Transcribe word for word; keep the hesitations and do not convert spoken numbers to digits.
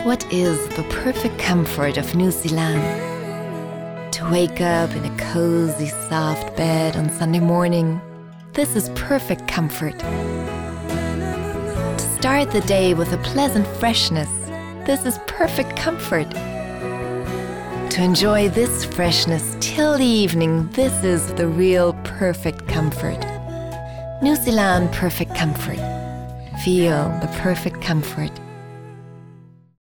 What is the perfect comfort of New Zealand? To wake up in a cozy, soft bed on Sunday morning, this is perfect comfort. To start the day with a pleasant freshness, this is perfect comfort. To enjoy this freshness till the evening, this is the real perfect comfort. New Zealand Perfect Comfort. Feel the perfect comfort.